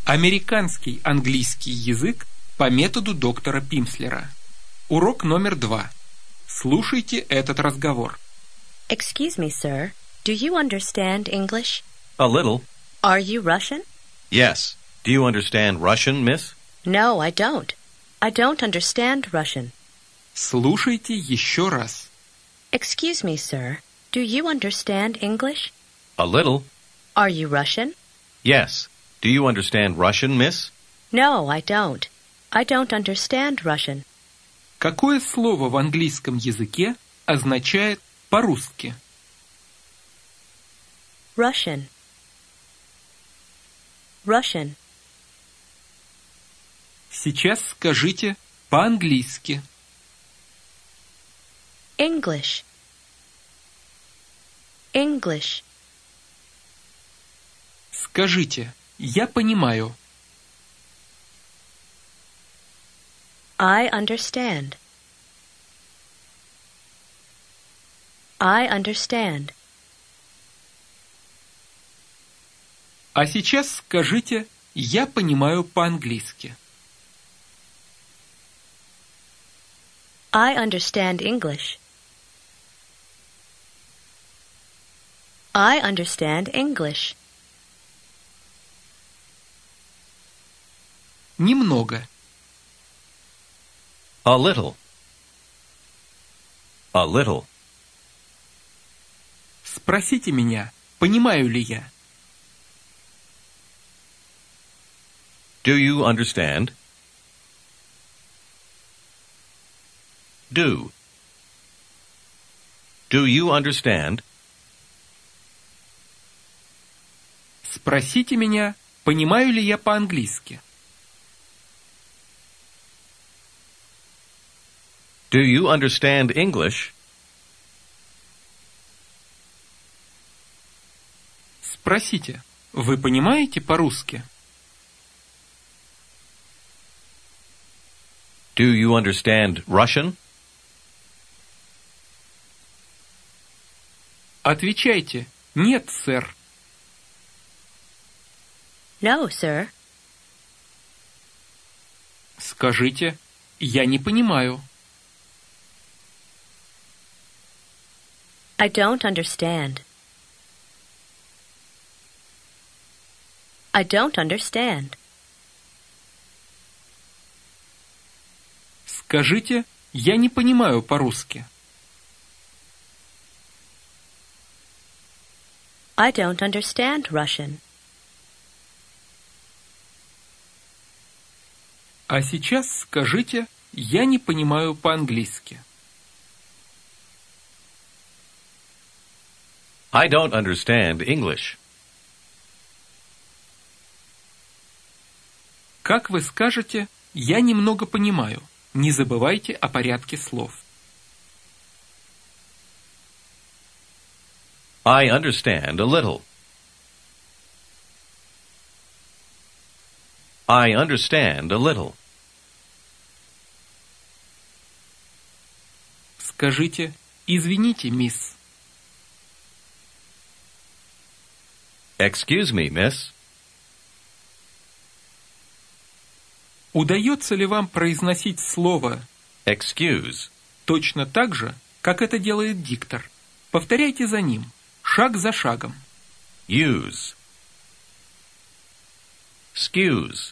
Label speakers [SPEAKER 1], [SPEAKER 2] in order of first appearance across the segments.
[SPEAKER 1] Американский английский язык по методу доктора Пимслера. Урок номер 2. Слушайте этот разговор.
[SPEAKER 2] Excuse me, sir. Do you understand English?
[SPEAKER 3] A little.
[SPEAKER 2] Are you Russian?
[SPEAKER 3] Yes. Do you understand Russian, miss?
[SPEAKER 2] No, I don't. I don't understand Russian.
[SPEAKER 1] Слушайте еще раз.
[SPEAKER 2] Excuse me, sir. Do you understand English?
[SPEAKER 3] A little.
[SPEAKER 2] Are you Russian?
[SPEAKER 3] Yes. Do you understand Russian, miss?
[SPEAKER 2] No, I don't. I don't understand Russian.
[SPEAKER 1] Какое слово в английском языке означает по-русски?
[SPEAKER 2] Russian. Russian.
[SPEAKER 1] Сейчас скажите по-английски.
[SPEAKER 2] English. English.
[SPEAKER 1] Скажите, я понимаю.
[SPEAKER 2] I understand. I understand.
[SPEAKER 1] А сейчас скажите, я понимаю по-английски.
[SPEAKER 2] I understand English. I understand English.
[SPEAKER 1] Немного.
[SPEAKER 3] A little. A little.
[SPEAKER 1] Спросите меня, понимаю ли я.
[SPEAKER 3] Do you understand? Do. Do you understand?
[SPEAKER 1] Спросите меня, понимаю ли я по-английски.
[SPEAKER 3] Do you understand English?
[SPEAKER 1] Спросите, вы понимаете по-русски?
[SPEAKER 3] Do you understand Russian?
[SPEAKER 1] Отвечайте, нет, сэр.
[SPEAKER 2] No, sir.
[SPEAKER 1] Скажите, я не понимаю.
[SPEAKER 2] I don't understand. I don't understand.
[SPEAKER 1] Скажите, я не понимаю по-русски.
[SPEAKER 2] I don't understand Russian.
[SPEAKER 1] А сейчас скажите, я не понимаю по-английски.
[SPEAKER 3] I don't understand English.
[SPEAKER 1] Как вы скажете, я немного понимаю. Не забывайте о порядке слов.
[SPEAKER 3] I understand a little. I understand a little.
[SPEAKER 1] Скажите, извините, мисс.
[SPEAKER 3] Excuse me, miss.
[SPEAKER 1] Удается ли вам произносить слово
[SPEAKER 3] Excuse.
[SPEAKER 1] точно так же, как это делает диктор? Повторяйте за ним, шаг за шагом.
[SPEAKER 3] Use. Excuse.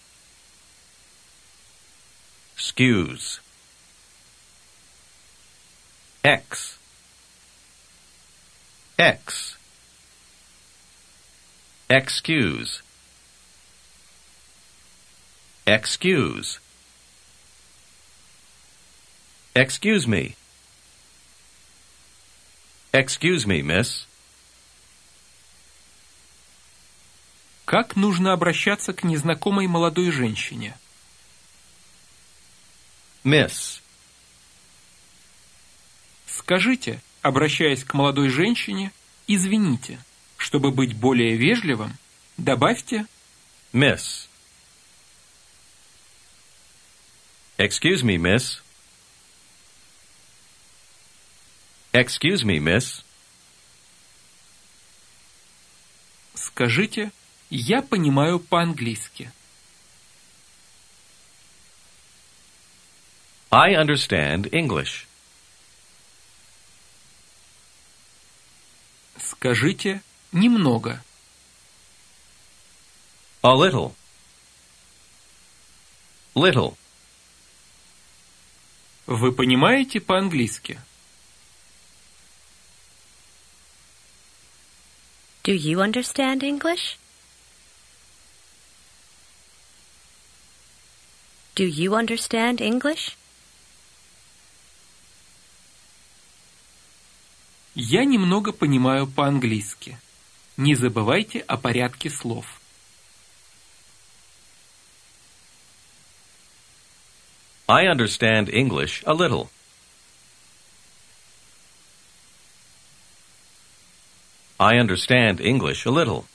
[SPEAKER 3] Excuse. X. X. Excuse. Excuse. Excuse me. Excuse me, miss.
[SPEAKER 1] Как нужно обращаться к незнакомой молодой женщине?
[SPEAKER 3] Miss.
[SPEAKER 1] Скажите, обращаясь к молодой женщине, извините. Чтобы быть более вежливым, добавьте
[SPEAKER 3] Miss. Excuse me, miss. Excuse me, miss.
[SPEAKER 1] Скажите, Я понимаю по-английски.
[SPEAKER 3] I understand English.
[SPEAKER 1] Скажите немного.
[SPEAKER 3] A little. Little.
[SPEAKER 1] Вы понимаете по-английски?
[SPEAKER 2] Do you understand English? Do you understand English?
[SPEAKER 1] Я немного понимаю по-английски. Не забывайте о порядке слов.
[SPEAKER 3] I understand English a little. I understand English a little.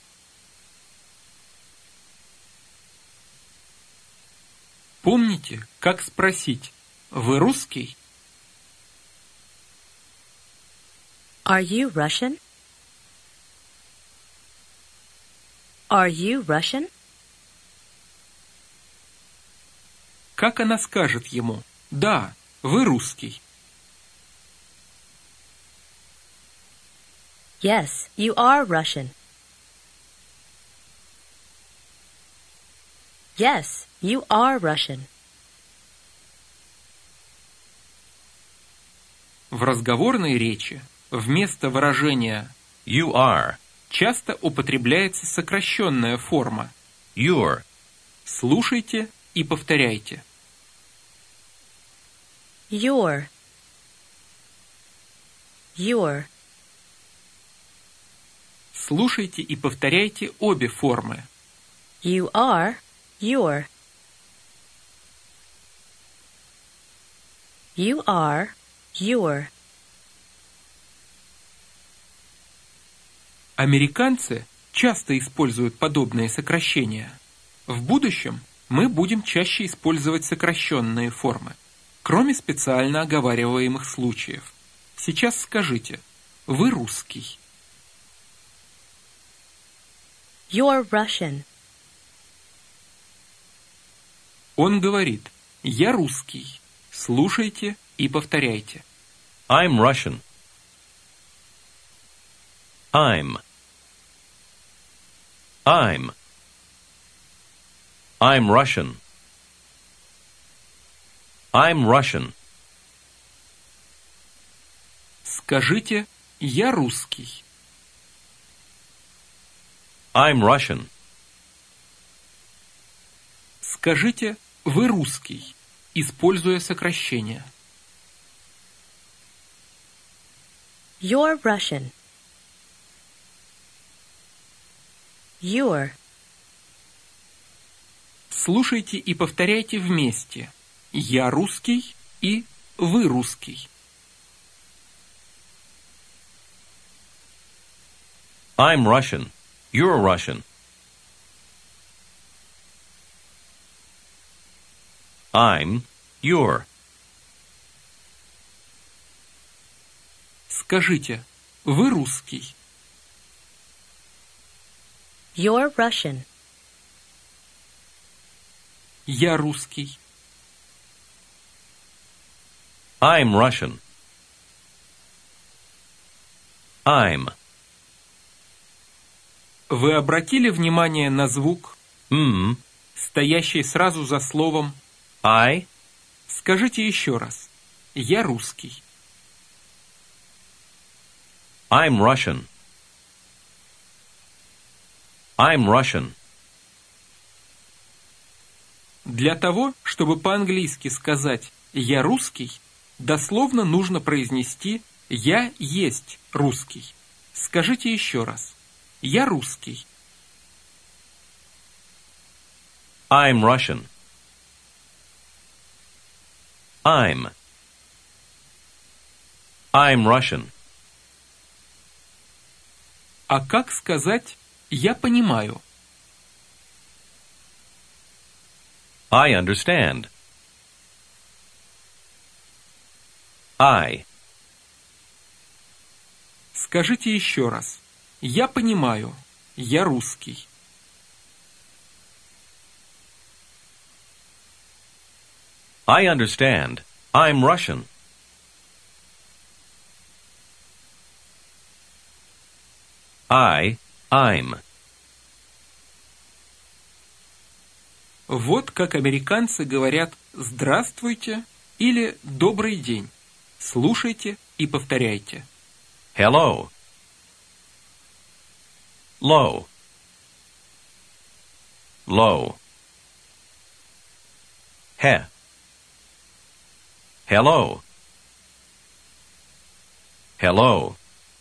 [SPEAKER 1] Помните, как спросить: вы русский?
[SPEAKER 2] Are you Russian? Are you Russian?
[SPEAKER 1] Как она скажет ему: да, вы русский?
[SPEAKER 2] Yes, you are Russian. Yes, you are Russian.
[SPEAKER 1] В разговорной речи вместо выражения
[SPEAKER 3] You are.
[SPEAKER 1] часто употребляется сокращенная форма.
[SPEAKER 3] You're.
[SPEAKER 1] Слушайте и повторяйте.
[SPEAKER 2] Your. Your.
[SPEAKER 1] Слушайте и повторяйте обе формы.
[SPEAKER 2] You are. Your. You are. Your.
[SPEAKER 1] Американцы часто используют подобные сокращения. В будущем мы будем чаще использовать сокращенные формы, кроме специально оговариваемых случаев. Сейчас скажите: вы русский.
[SPEAKER 2] You're Russian.
[SPEAKER 1] Он говорит: я русский. Слушайте и повторяйте.
[SPEAKER 3] I'm Russian. I'm. I'm Russian. I'm Russian.
[SPEAKER 1] Скажите: я русский.
[SPEAKER 3] I'm Russian.
[SPEAKER 1] Скажите: вы русский, используя сокращение.
[SPEAKER 2] You're Russian. You're.
[SPEAKER 1] Слушайте и повторяйте вместе. Я русский и вы русский.
[SPEAKER 3] I'm Russian. You're Russian. I'm. You're.
[SPEAKER 1] Скажите: вы русский.
[SPEAKER 2] You're Russian.
[SPEAKER 1] Я русский.
[SPEAKER 3] I'm Russian. I'm.
[SPEAKER 1] Вы обратили внимание на звук, стоящий сразу за словом
[SPEAKER 3] I.
[SPEAKER 1] Скажите еще раз. Я русский.
[SPEAKER 3] I'm Russian. I'm Russian.
[SPEAKER 1] Для того, чтобы по-английски сказать «я русский», дословно нужно произнести «я есть русский». Скажите еще раз. Я русский.
[SPEAKER 3] I'm Russian. I'm Russian.
[SPEAKER 1] А как сказать «я понимаю»?
[SPEAKER 3] I understand. I.
[SPEAKER 1] Скажите еще раз. Я понимаю. Я русский.
[SPEAKER 3] I understand. I'm Russian. I'm.
[SPEAKER 1] Вот как американцы говорят «здравствуйте» или «добрый день». Слушайте и повторяйте.
[SPEAKER 3] Hello. Low. Low. He. Hello. Hello.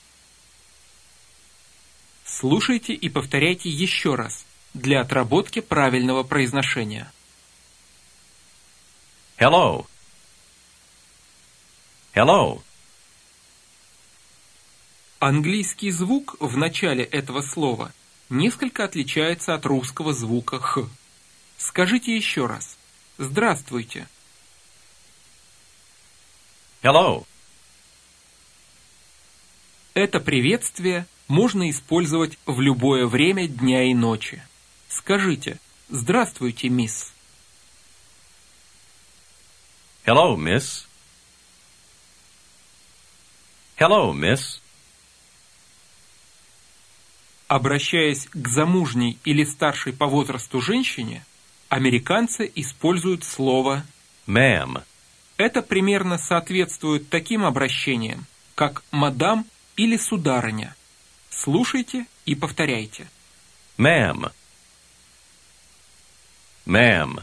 [SPEAKER 1] Слушайте и повторяйте еще раз для отработки правильного произношения.
[SPEAKER 3] Hello. Hello.
[SPEAKER 1] Английский звук в начале этого слова несколько отличается от русского звука «х». Скажите еще раз. Здравствуйте.
[SPEAKER 3] Hello.
[SPEAKER 1] Это приветствие можно использовать в любое время дня и ночи. Скажите «Здравствуйте, мисс».
[SPEAKER 3] Hello, miss. Hello, miss.
[SPEAKER 1] Обращаясь к замужней или старшей по возрасту женщине, американцы используют слово
[SPEAKER 3] Ma'am.
[SPEAKER 1] Это примерно соответствует таким обращениям, как «мадам» или «сударыня». Слушайте и повторяйте.
[SPEAKER 3] Ma'am. Ma'am.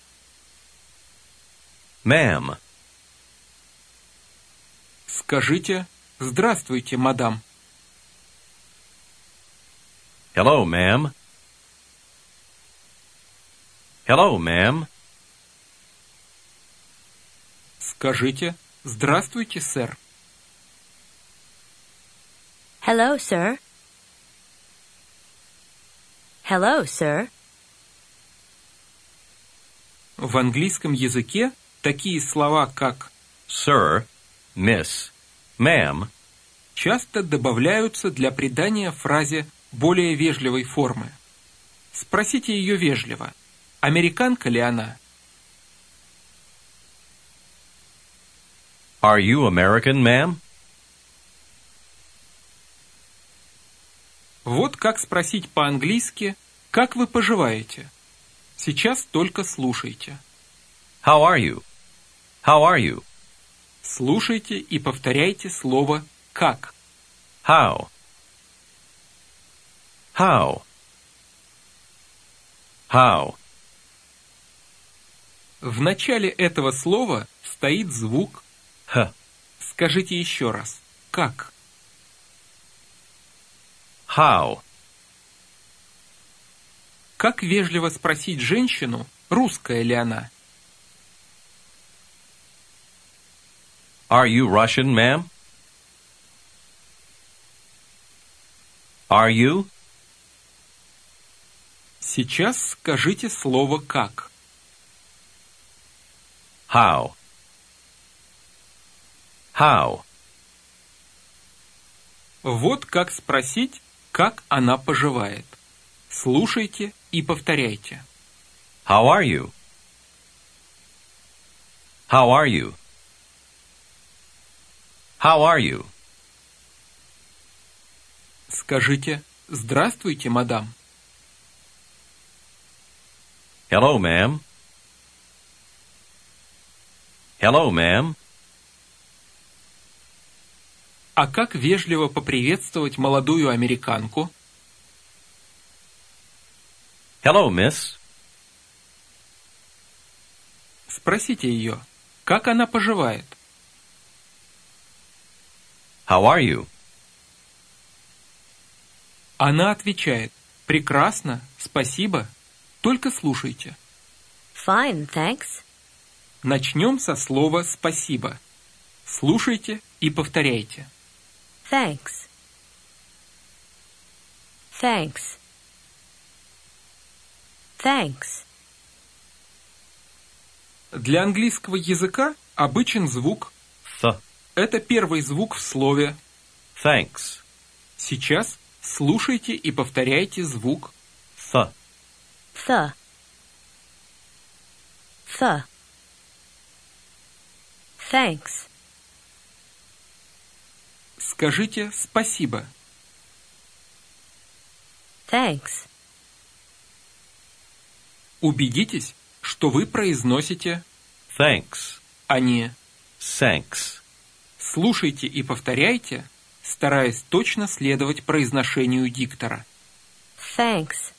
[SPEAKER 3] Ma'am.
[SPEAKER 1] Скажите «Здравствуйте, мадам».
[SPEAKER 3] Hello, ma'am. Hello, ma'am.
[SPEAKER 1] Скажите «Здравствуйте, сэр».
[SPEAKER 2] Hello, sir. Hello, sir.
[SPEAKER 1] В английском языке такие слова, как
[SPEAKER 3] Sir, miss, ma'am,
[SPEAKER 1] часто добавляются для придания фразе более вежливой формы. Спросите ее вежливо, американка ли она?
[SPEAKER 3] Are you American, ma'am?
[SPEAKER 1] Вот как спросить по-английски «Как вы поживаете?» Сейчас только слушайте.
[SPEAKER 3] How are you? How are you?
[SPEAKER 1] Слушайте и повторяйте слово «как».
[SPEAKER 3] How? How? How?
[SPEAKER 1] В начале этого слова стоит звук
[SPEAKER 3] H.
[SPEAKER 1] Скажите еще раз. Как?
[SPEAKER 3] How?
[SPEAKER 1] Как вежливо спросить женщину, русская ли она?
[SPEAKER 3] Are you Russian, ma'am? Are you?
[SPEAKER 1] Сейчас скажите слово «как».
[SPEAKER 3] How? How?
[SPEAKER 1] Вот как спросить, как она поживает. Слушайте и повторяйте.
[SPEAKER 3] How are you? How are you? How are you?
[SPEAKER 1] Скажите «Здравствуйте, мадам».
[SPEAKER 3] Hello, ma'am. Hello, ma'am.
[SPEAKER 1] А как вежливо поприветствовать молодую американку?
[SPEAKER 3] Hello, miss.
[SPEAKER 1] Спросите ее, как она поживает.
[SPEAKER 3] How are you?
[SPEAKER 1] Она отвечает «Прекрасно, спасибо, только слушайте».
[SPEAKER 2] Fine, thanks.
[SPEAKER 1] Начнем со слова «спасибо». Слушайте и повторяйте.
[SPEAKER 2] Thanks. Thanks. Thanks.
[SPEAKER 1] Для английского языка обычен звук
[SPEAKER 3] Th.
[SPEAKER 1] Это первый звук в слове.
[SPEAKER 3] Thanks.
[SPEAKER 1] Сейчас слушайте и повторяйте звук.
[SPEAKER 3] Th.
[SPEAKER 2] The. The. Thanks.
[SPEAKER 1] Скажите «спасибо».
[SPEAKER 2] Thanks.
[SPEAKER 1] Убедитесь, что вы произносите,
[SPEAKER 3] Thanks.
[SPEAKER 1] а не
[SPEAKER 3] Thanks.
[SPEAKER 1] слушайте и повторяйте, стараясь точно следовать произношению диктора.
[SPEAKER 2] Thanks.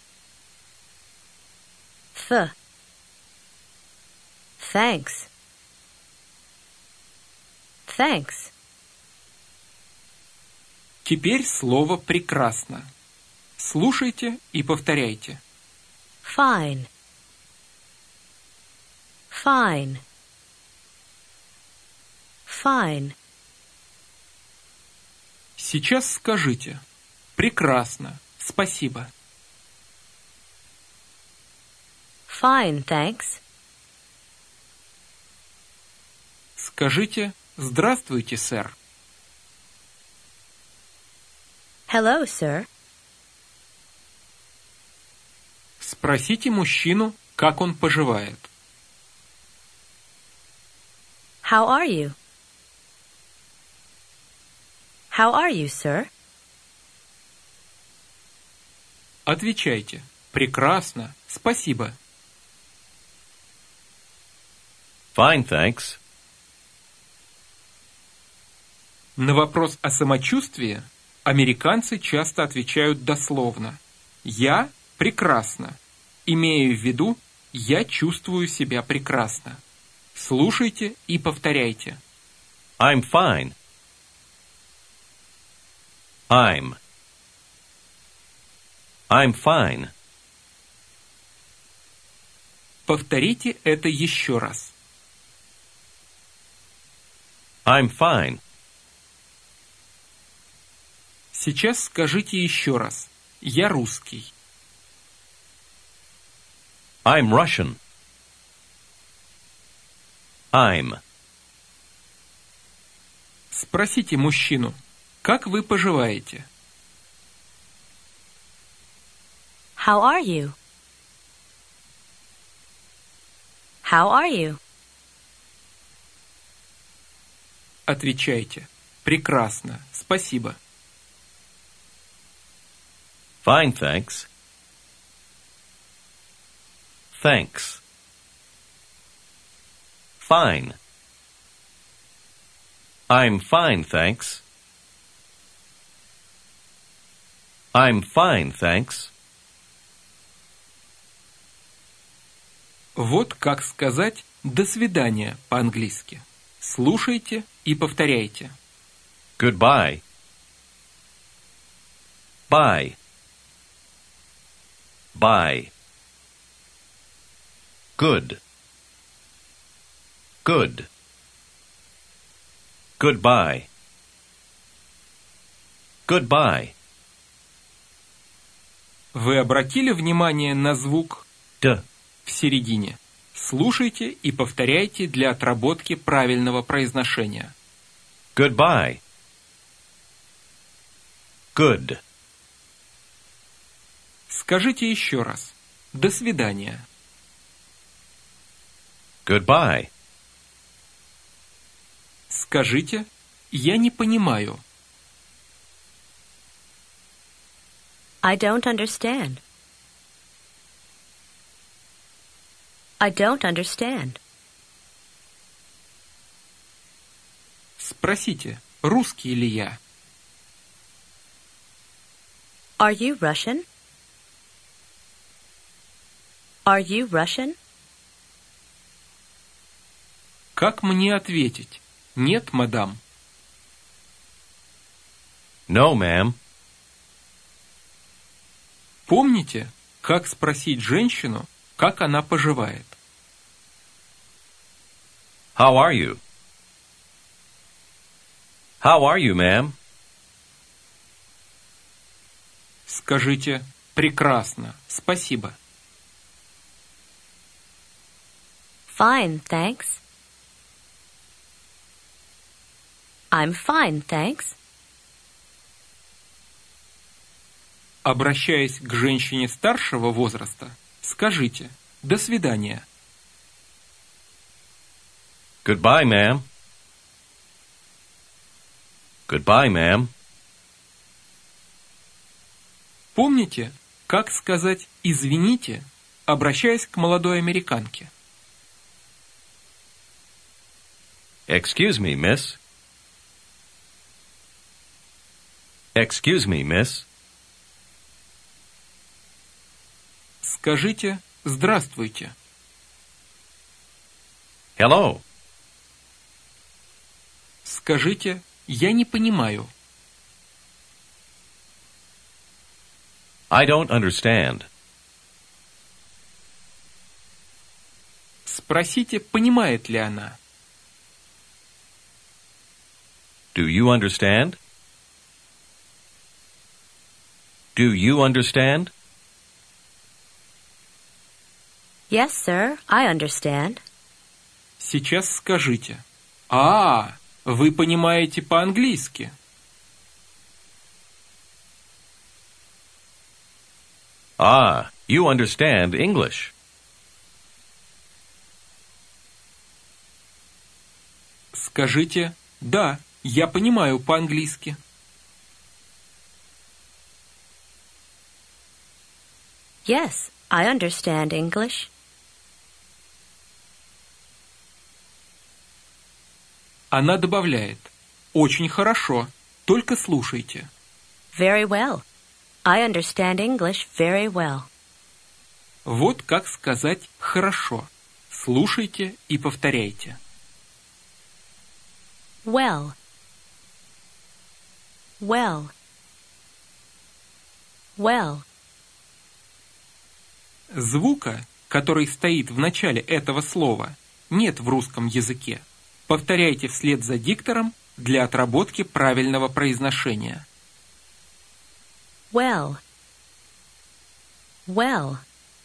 [SPEAKER 2] Thanks. Thanks.
[SPEAKER 1] Теперь слово «прекрасно». Слушайте и повторяйте.
[SPEAKER 2] Fine. Fine. Fine.
[SPEAKER 1] Сейчас скажите «прекрасно, спасибо».
[SPEAKER 2] Fine, thanks.
[SPEAKER 1] Скажите «здравствуйте, сэр».
[SPEAKER 2] Hello, sir.
[SPEAKER 1] Спросите мужчину, как он поживает.
[SPEAKER 2] How are you? How are you, sir?
[SPEAKER 1] Отвечайте «прекрасно, спасибо».
[SPEAKER 3] Fine, thanks.
[SPEAKER 1] На вопрос о самочувствии американцы часто отвечают дословно «я прекрасно», имея в виду «я чувствую себя прекрасно». Слушайте и повторяйте.
[SPEAKER 3] I'm fine. I'm fine.
[SPEAKER 1] Повторите это еще раз.
[SPEAKER 3] I'm fine.
[SPEAKER 1] Сейчас скажите еще раз. Я русский.
[SPEAKER 3] I'm Russian. I'm.
[SPEAKER 1] Спросите мужчину, как вы поживаете?
[SPEAKER 2] How are you? How are you?
[SPEAKER 1] Отвечайте. Прекрасно, спасибо.
[SPEAKER 3] Fine, thanks. Thanks. Fine. I'm fine, thanks. I'm fine, thanks.
[SPEAKER 1] Вот как сказать «до свидания» по-английски. Слушайте и повторяйте.
[SPEAKER 3] Goodbye. Bye. Bye. Good. Good. Goodbye. Goodbye.
[SPEAKER 1] Вы обратили внимание на звук
[SPEAKER 3] D.
[SPEAKER 1] в середине? Слушайте и повторяйте для отработки правильного произношения.
[SPEAKER 3] Goodbye. Good.
[SPEAKER 1] Скажите еще раз. До свидания.
[SPEAKER 3] Goodbye.
[SPEAKER 1] Скажите «я не понимаю».
[SPEAKER 2] I don't understand. I don't understand.
[SPEAKER 1] Спросите, русский ли я?
[SPEAKER 2] Are you Russian? Are you Russian?
[SPEAKER 1] Как мне ответить? Нет, мадам.
[SPEAKER 3] No, ma'am.
[SPEAKER 1] Помните, как спросить женщину, как она поживает?
[SPEAKER 3] How are you? How are you, ma'am?
[SPEAKER 1] Скажите «прекрасно, спасибо».
[SPEAKER 2] Fine, thanks. I'm fine, thanks.
[SPEAKER 1] Обращаясь к женщине старшего возраста, скажите «до свидания».
[SPEAKER 3] Goodbye, ma'am. Goodbye, ma'am.
[SPEAKER 1] Помните, как сказать «извините», обращаясь к молодой американке?
[SPEAKER 3] Excuse me, miss. Excuse me, miss.
[SPEAKER 1] Скажите «здравствуйте».
[SPEAKER 3] Hello.
[SPEAKER 1] Скажите «я не понимаю».
[SPEAKER 3] I don't understand.
[SPEAKER 1] Спросите, понимает ли она.
[SPEAKER 3] Do you understand? Do you understand?
[SPEAKER 2] Yes, sir, I understand.
[SPEAKER 1] Сейчас скажите. А, вы понимаете по-английски.
[SPEAKER 3] Ah, you understand English.
[SPEAKER 1] Скажите, да, я понимаю по-английски.
[SPEAKER 2] Yes, I understand English.
[SPEAKER 1] Она добавляет. Очень хорошо, только слушайте.
[SPEAKER 2] Very well. I understand English very well.
[SPEAKER 1] Вот как сказать «хорошо». Слушайте и повторяйте.
[SPEAKER 2] Well. Well. Well.
[SPEAKER 1] Звука, который стоит в начале этого слова, нет в русском языке. Повторяйте вслед за диктором для отработки правильного произношения.
[SPEAKER 2] Well. Well.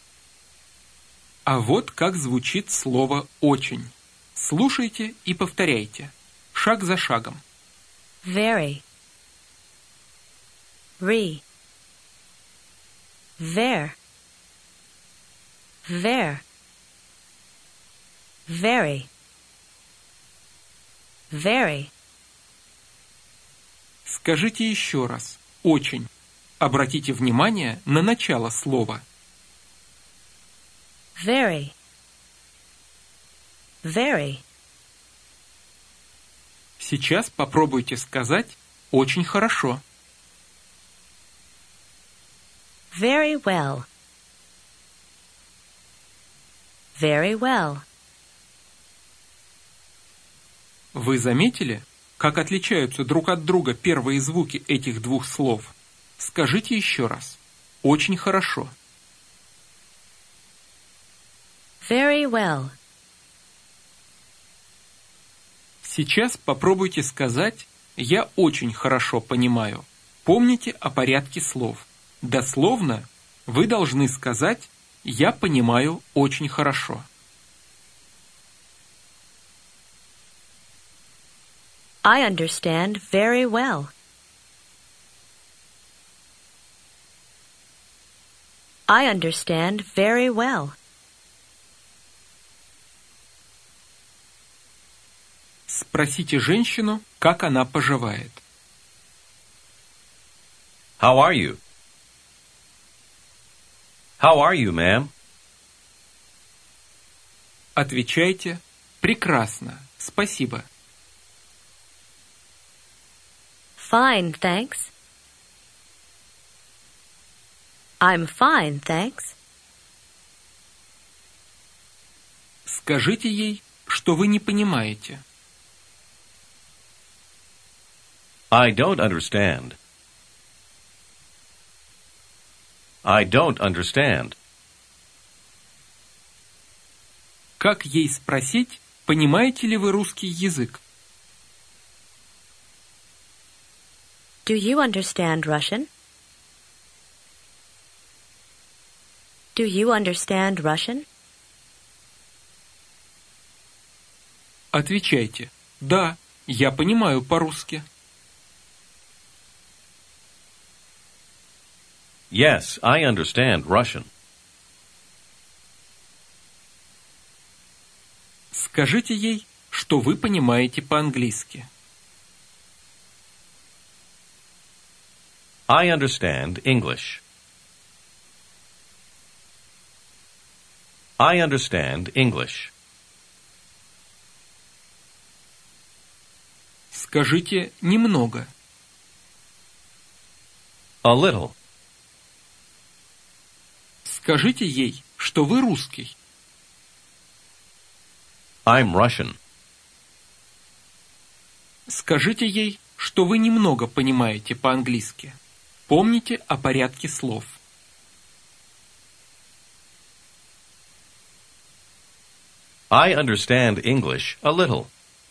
[SPEAKER 1] А вот как звучит слово «очень». Слушайте и повторяйте. Шаг за шагом.
[SPEAKER 2] Very. Re. Ver. Ver. Very. Very.
[SPEAKER 1] Скажите еще раз «очень». Обратите внимание на начало слова.
[SPEAKER 2] Very. Very.
[SPEAKER 1] Сейчас попробуйте сказать «очень хорошо».
[SPEAKER 2] Very well. Very well.
[SPEAKER 1] Вы заметили, как отличаются друг от друга первые звуки этих двух слов? Скажите еще раз. Очень хорошо.
[SPEAKER 2] Very well.
[SPEAKER 1] Сейчас попробуйте сказать «я очень хорошо понимаю». Помните о порядке слов. Дословно вы должны сказать «я понимаю очень хорошо».
[SPEAKER 2] I understand very well. I understand very well.
[SPEAKER 1] Спросите женщину, как она поживает.
[SPEAKER 3] How are you? How are you, ma'am?
[SPEAKER 1] Отвечайте «прекрасно, спасибо».
[SPEAKER 2] Fine, thanks. I'm fine, thanks.
[SPEAKER 1] Скажите ей, что вы не понимаете.
[SPEAKER 3] I don't understand. I don't understand.
[SPEAKER 1] Как ей спросить, понимаете ли вы русский язык?
[SPEAKER 2] Do you understand Russian? Do you understand Russian?
[SPEAKER 1] Отвечайте «да, я понимаю по-русски».
[SPEAKER 3] Yes, I understand Russian.
[SPEAKER 1] Скажите ей, что вы понимаете по-английски.
[SPEAKER 3] I understand English. I understand English.
[SPEAKER 1] Скажите «немного».
[SPEAKER 3] A little.
[SPEAKER 1] Скажите ей, что вы русский.
[SPEAKER 3] I'm Russian.
[SPEAKER 1] Скажите ей, что вы немного понимаете по-английски. Помните о порядке слов.
[SPEAKER 3] I understand English a little.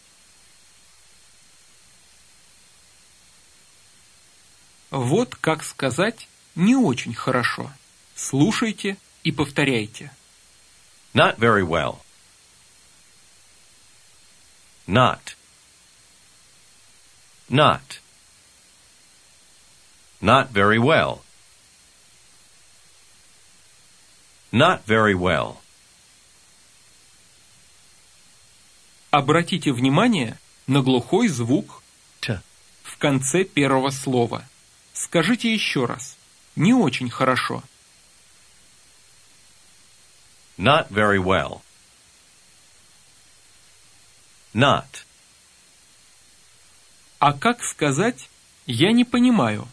[SPEAKER 1] Вот как сказать «не очень хорошо». Слушайте и повторяйте.
[SPEAKER 3] Not very well. Not. Not. Not very well. Not very well.
[SPEAKER 1] Обратите внимание на глухой звук
[SPEAKER 3] T.
[SPEAKER 1] в конце первого слова. Скажите еще раз. Не очень хорошо.
[SPEAKER 3] Not very well. Not.
[SPEAKER 1] А как сказать «я не понимаю»?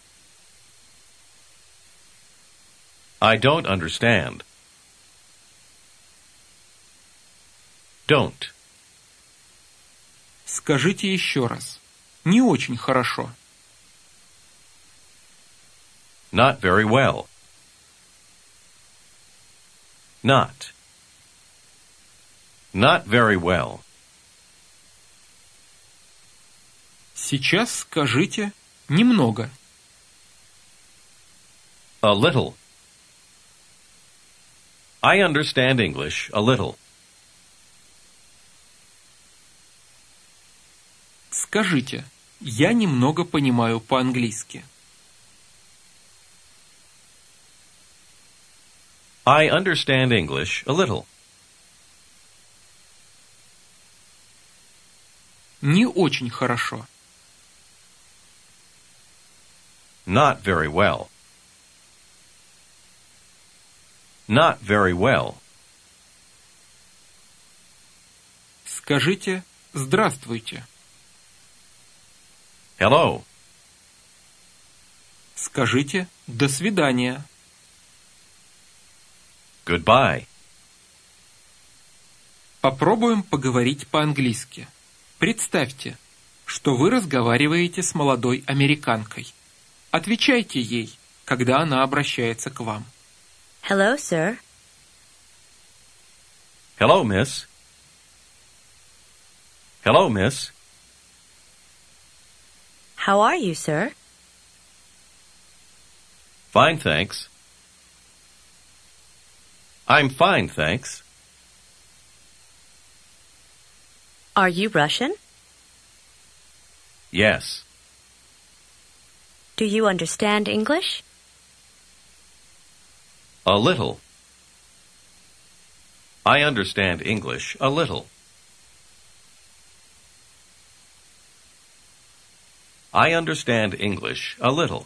[SPEAKER 3] I don't understand. Don't.
[SPEAKER 1] Скажите еще раз. Не очень хорошо.
[SPEAKER 3] Not very well. Not. Not very well.
[SPEAKER 1] Сейчас скажите «немного».
[SPEAKER 3] A little. I understand English a little.
[SPEAKER 1] Скажите «я немного понимаю по-английски».
[SPEAKER 3] I understand English a little.
[SPEAKER 1] Не очень хорошо.
[SPEAKER 3] Not very well. Not very well.
[SPEAKER 1] Скажите «здравствуйте».
[SPEAKER 3] Hello.
[SPEAKER 1] Скажите «до свидания».
[SPEAKER 3] Goodbye.
[SPEAKER 1] Попробуем поговорить по-английски. Представьте, что вы разговариваете с молодой американкой. Отвечайте ей, когда она обращается к вам.
[SPEAKER 2] Hello, sir.
[SPEAKER 3] Hello, miss. Hello, miss.
[SPEAKER 2] How are you, sir?
[SPEAKER 3] Fine, thanks. I'm fine, thanks.
[SPEAKER 2] Are you Russian?
[SPEAKER 3] Yes.
[SPEAKER 2] Do you understand English?
[SPEAKER 3] A little. I understand English a little. I understand English a little.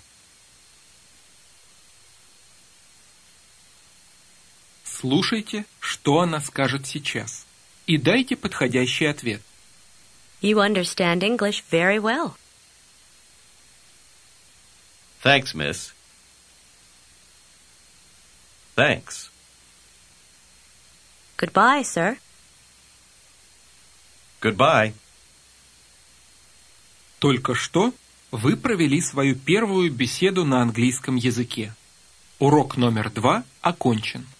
[SPEAKER 1] Слушайте, что она скажет сейчас, и дайте подходящий ответ.
[SPEAKER 2] You understand English very well.
[SPEAKER 3] Thanks, miss. Thanks.
[SPEAKER 2] Goodbye, sir.
[SPEAKER 3] Goodbye.
[SPEAKER 1] Только что вы провели свою первую беседу на английском языке. Урок номер 2 окончен.